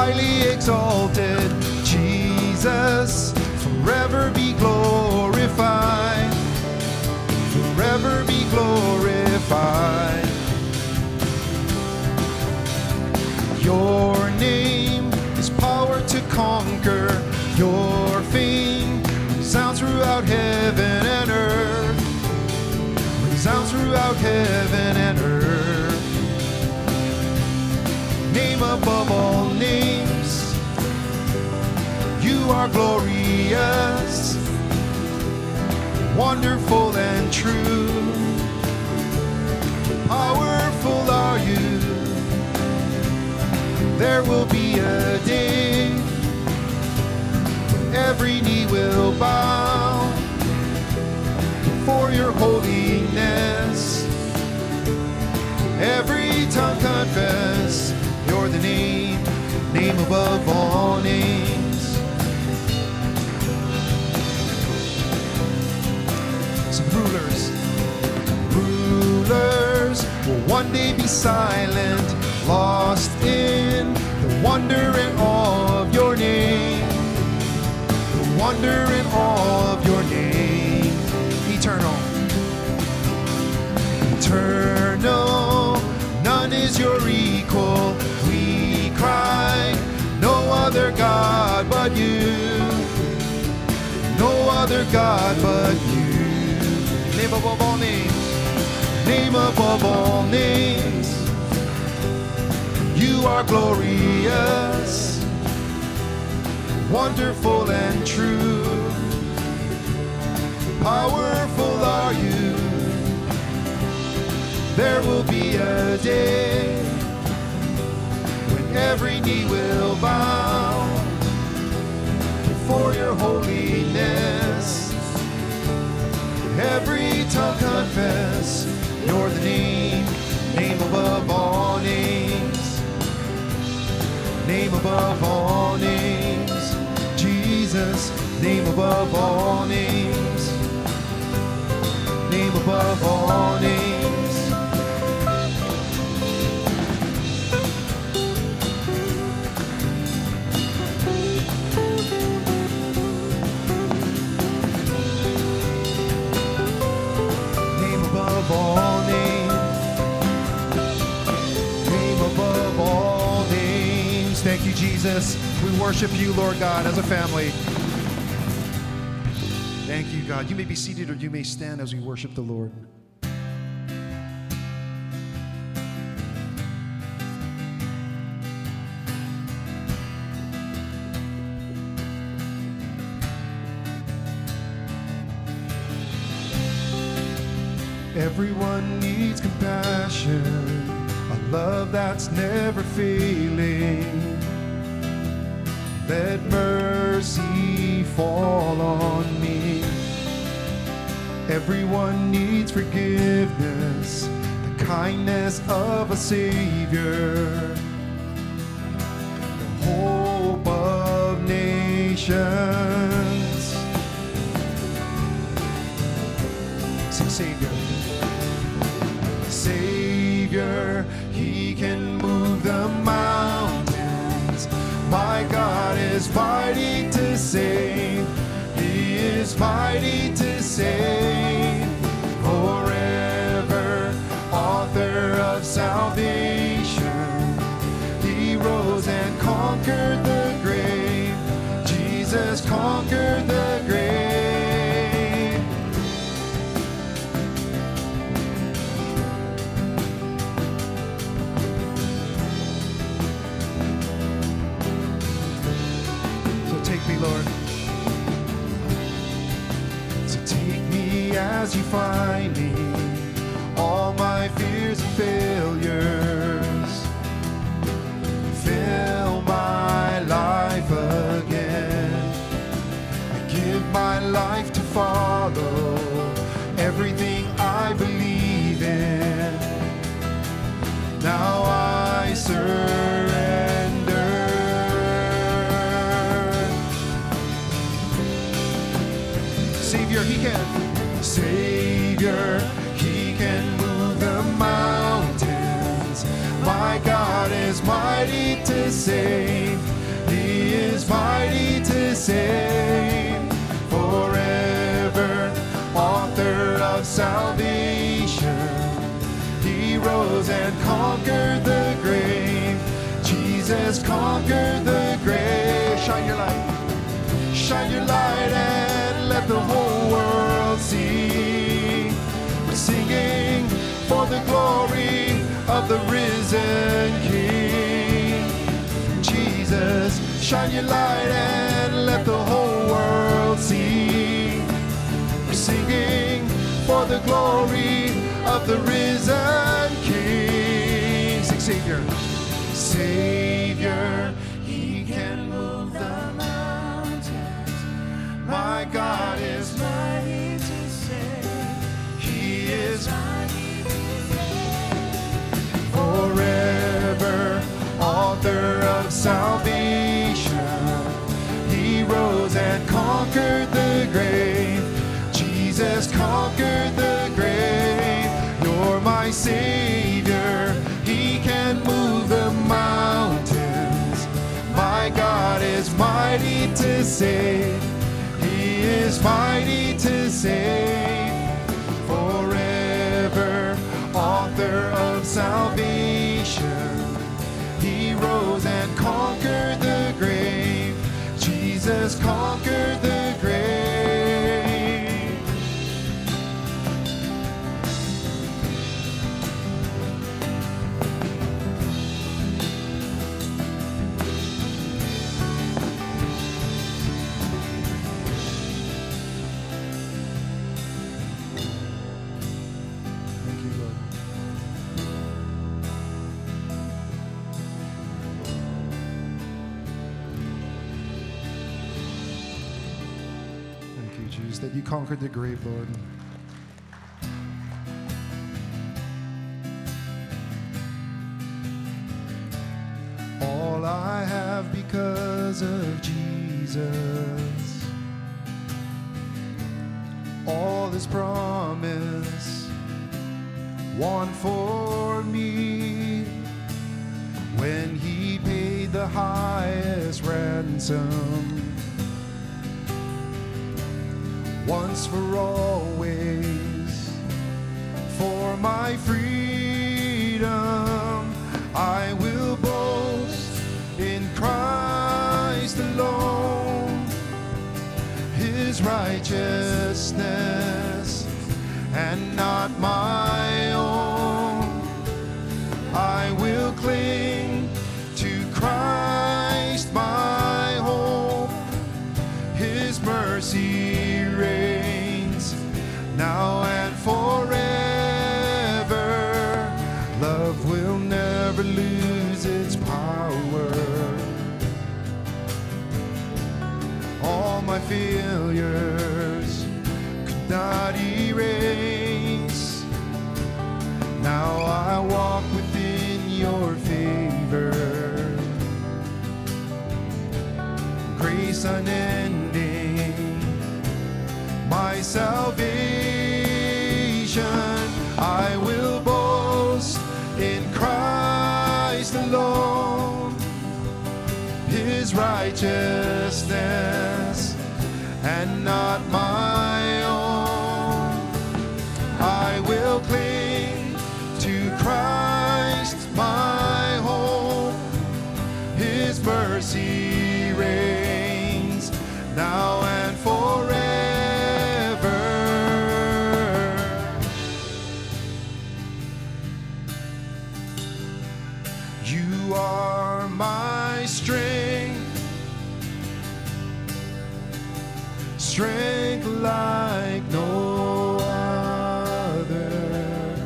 highly exalted. Jesus, forever be glorified. Forever be glorified. Your name is power to conquer. Your fame resounds throughout heaven and earth. Resounds throughout heaven and earth. Name above all names. You are glorious, wonderful and true. Powerful are you. There will be a day when every knee will bow before your holiness. Every tongue confess you're the name, name above all names. Some rulers will one day be silent, lost in the wonder and awe of your name. The wonder and awe of your name. Eternal. Eternal, none is your equal. We cry, no other God but you. No other God but you. Name above all names. Name above all names. You are glorious, wonderful and true. Powerful are you. There will be a day when every knee will bow before your holiness. Every tongue confess you're the name, name above all names. Name above all names. Jesus, name above all names. Name above all names. Name above all names. Name above all names. Thank you, Jesus. We worship you, Lord God, as a family. Thank you, God. You may be seated or you may stand as we worship the Lord. Everyone needs compassion, a love that's never failing. Let mercy fall on me. Everyone needs forgiveness, the kindness of a Savior, the hope of nations. Sing Savior. Savior, He can move the mountains. My God is mighty to save. He is mighty to save. Forever, author of salvation. He rose and conquered the grave. Jesus conquered the grave. Lord, so take me as you find me, all my fears and failures. Fill my life again. I give my life to follow everything I believe in. Now I surrender. Savior, He can. Savior, He can move the mountains. My God is mighty to save. is mighty to save. Forever, author of salvation. He rose and conquered the grave. Jesus conquered the grave. Shine your light. Shine your light and let the whole world see. We're singing for the glory of the risen King. Jesus, shine your light and let the whole world see. We're singing for the glory of the risen King. Sing, Savior. Savior, He can move the mountains. My God is mighty to save. He is mighty to save. Forever, author of salvation. He rose and conquered the grave. Jesus conquered the grave. You're my Savior. He can move the mountains. My God is mighty to save. He is mighty to save. Forever, author of salvation. He rose and conquered the grave. Jesus conquered the grave. That you conquered the grave, Lord. All I have because of Jesus. All His promise won for me when He paid the highest ransom. Once for always, for my freedom, I will boast in Christ alone. His righteousness and not my own. I will cling to Christ my hope. His mercy reigns now and forever. Love will never lose its power. All my failures could not erase. Now I walk within your favor. Grace unending, my salvation. I will boast in Christ alone. His righteousness and not my own. I will cling to Christ my hope. His mercy reigns now and forever. You are my strength, strength like no other,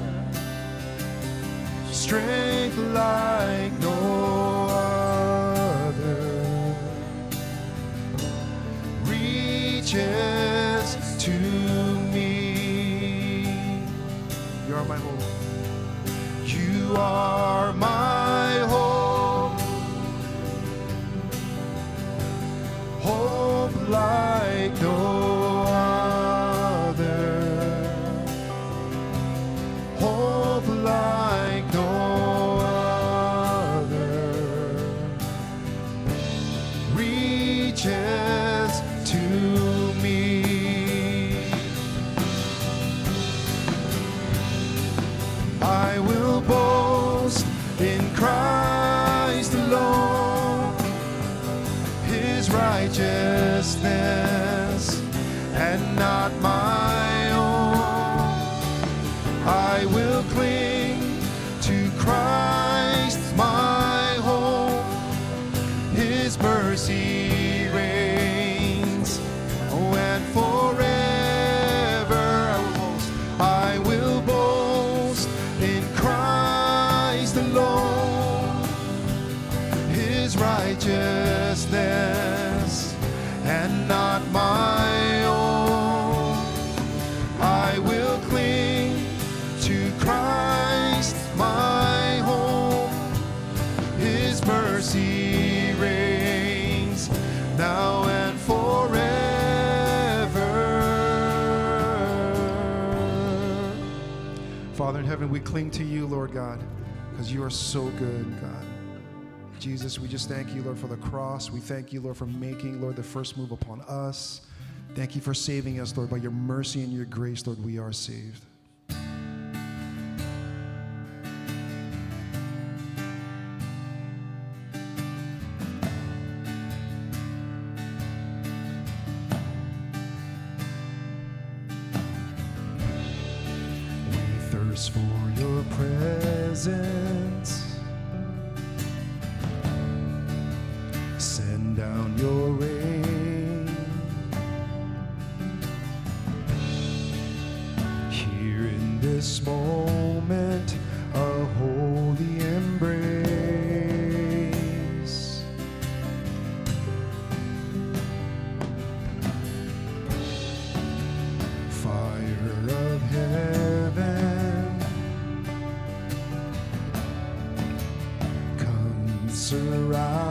strength like no other, reaches to me. You are my hope. You are my hope, hope like no other, hope like no other, and not my own. I will cling to Christ, my hope. His mercy reigns, oh, and forever I will boast in Christ alone. His righteousness and not my own. I will cling to Christ, my hope. His mercy reigns now and forever. Father in heaven, we cling to you, Lord God, because you are so good, God. Jesus, we just thank you, Lord, for the cross. We thank you, Lord, for making, Lord, the first move upon us. Thank you for saving us, Lord. By your mercy and your grace, Lord, we are saved. We thirst for your presence. Send down your rain here in this moment, a holy embrace. Fire of heaven, come surround.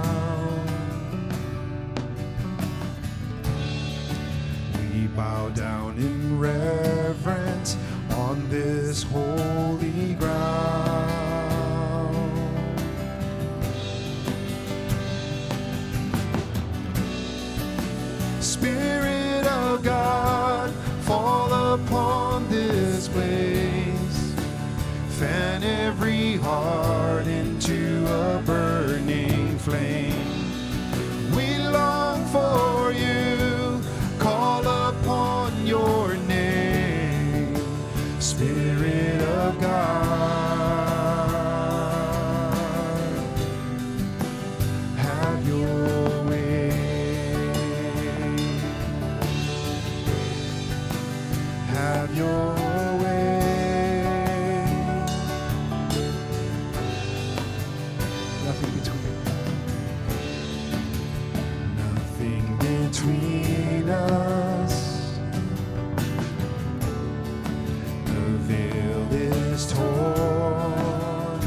Bow down in reverence on this holy ground. Spirit of God, fall upon this place. Fan every heart into a burning flame. We long for you, call upon your name, Spirit of God. Have your way. Have your way. Nothing between us. The veil is torn.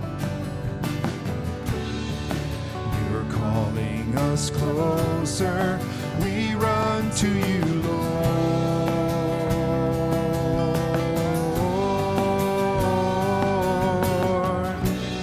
You're calling us closer. We run to you, Lord.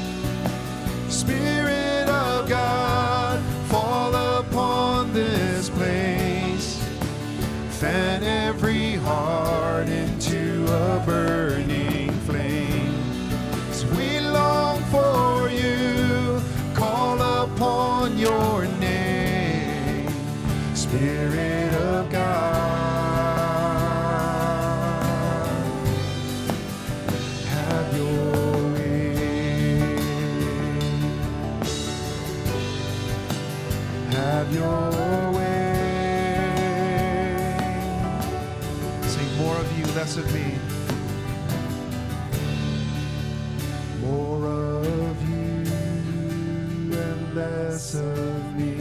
Spirit of God, fall upon this place. Fan every heart into a burning flame. So we long for you, call upon your name, Spirit of God. Have your way. Have your way. More of you, less of me. More of you and less of me.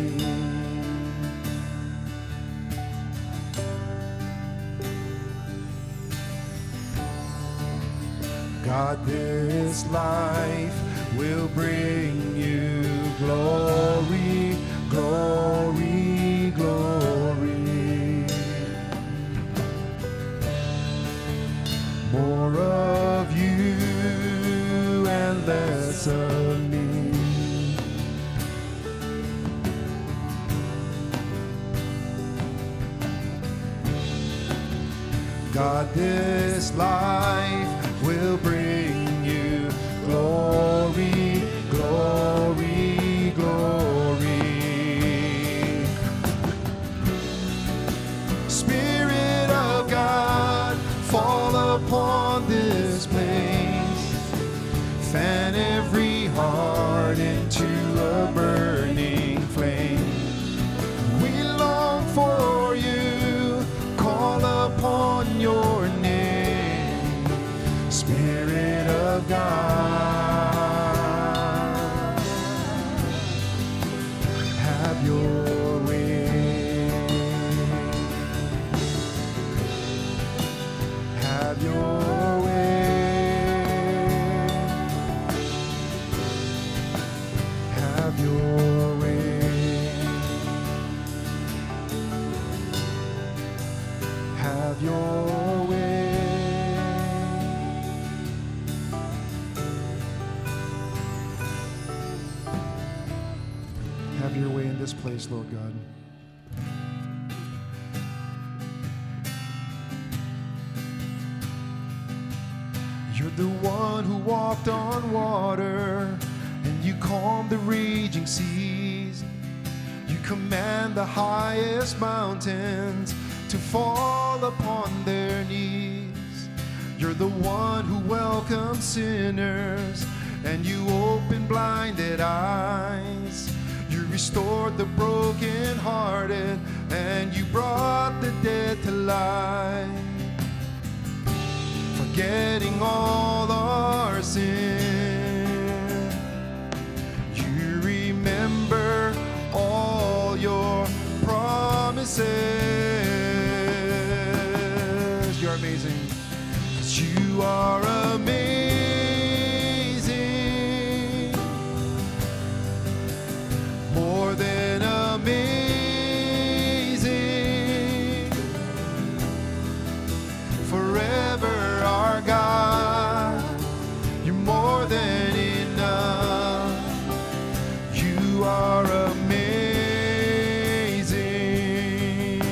God, this life will bring you glory, glory, glory. More of you and less of me. God, this life will bring you glory, glory, glory. Spirit upon your name, Spirit of God. Have your way. Have your way. Have your way. Have your way. Have your way in this place, Lord God. You're the one who walked on water, and you calmed the raging seas. You command the highest mountains to fall upon their knees. You're the one who welcomes sinners, and you open blinded eyes. You restored the brokenhearted, and you brought the dead to life. Forgetting all our sin, you remember all your promises. You're amazing, 'cause you are amazing, more than amazing, forever our God. You're more than enough. You are amazing.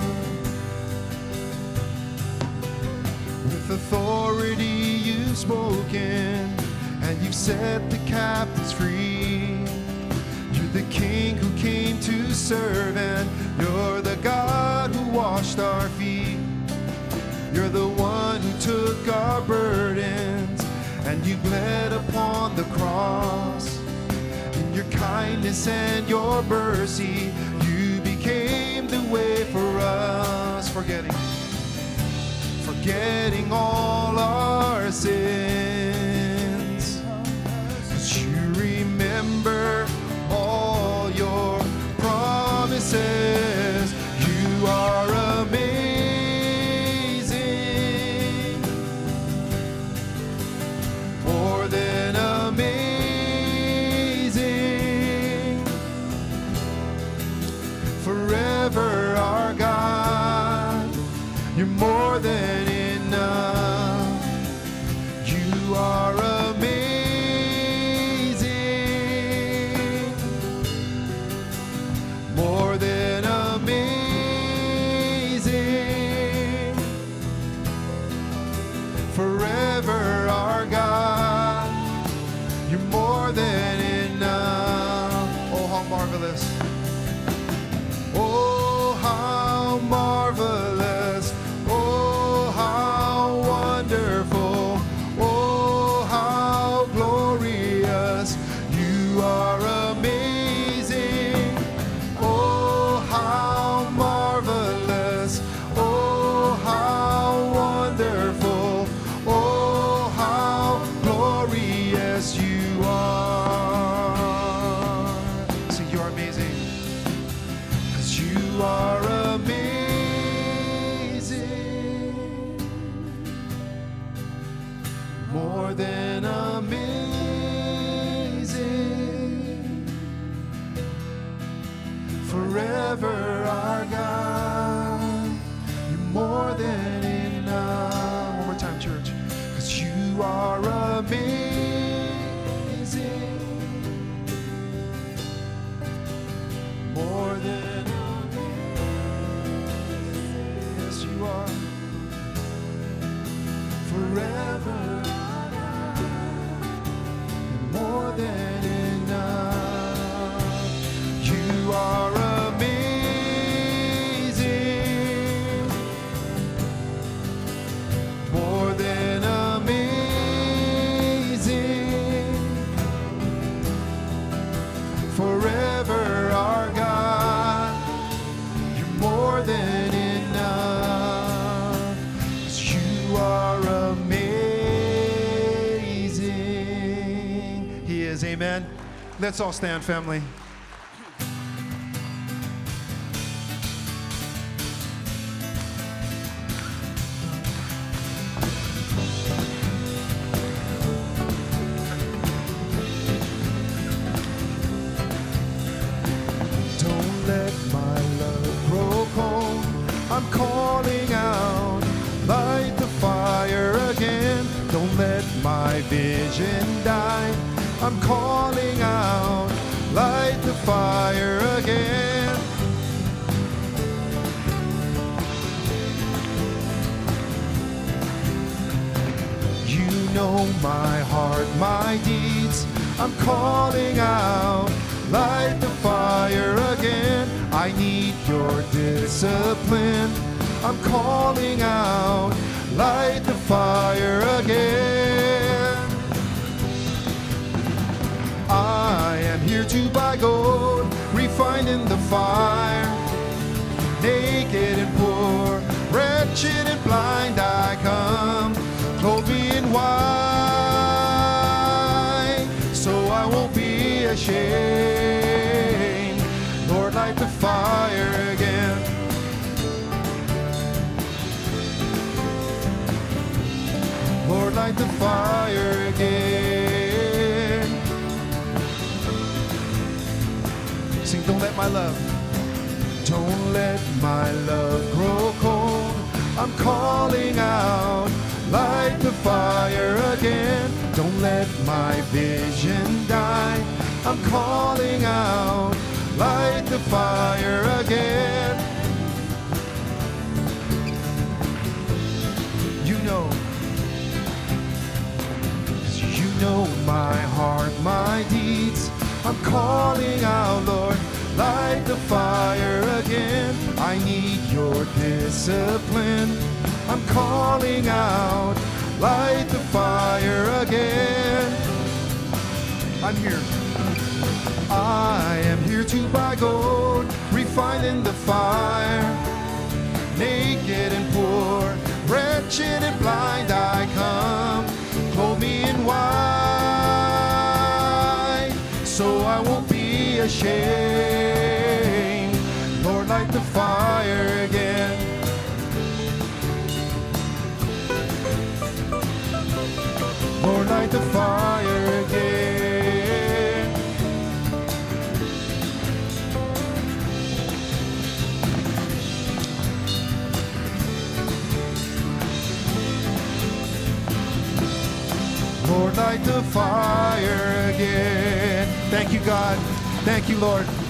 With authority you've spoken, and you've set the captives free. You're the King who came to serve, and you're the God who washed our feet. You're the one who took our burdens, and you bled upon the cross. In your kindness and your mercy, you became the way for us. Forgetting all our sins, 'cause you remember all your promises. You are amazing, more than amazing, forever our God. You're more than enough. You are amazing, more than amazing, forever our God. You're more than enough. Oh, how marvelous. Oh, how marvelous. Oh, how wonderful. Oh, how glorious. You are amazing. Oh, how marvelous. Oh, how wonderful. Oh, how glorious you are. So you're amazing, 'cause you are amazing, more than amazing, forever our God. You're more than enough. One more time, church. 'Cause you are amazing, more than amazing. Yes, you are. Forever, more than enough. You are amazing, more than amazing, forever our God. You're more than enough. Amen. Let's all stand, family. Don't let my love grow cold. I'm calling out, light the fire again. Don't let my vision die. I'm calling out, light the fire again. You know my heart, my deeds. I'm calling out, light the fire again. I need your discipline. I'm calling out, light the fire again. I am here to buy gold, refined in the fire. Naked and poor, wretched and blind I come. Clothe me in white, so I won't be ashamed. Lord, light the fire again. Lord, light the fire again. Sing, don't let my love, don't let my love grow cold. I'm calling out, light the fire again. Don't let my vision die. I'm calling out, light the fire again. You know, 'cause you know my heart, my deeds. I'm calling out, Lord, light the fire again. I need your discipline. I'm calling out, light the fire again. I'm here. I am here to buy gold, refined in the fire. Naked and poor, wretched and blind I come. Clothe me in white, so I won't be ashamed. Lord, light the fire again. Lord, light the fire again. Lord, light the fire again. Thank you, God. Thank you, Lord.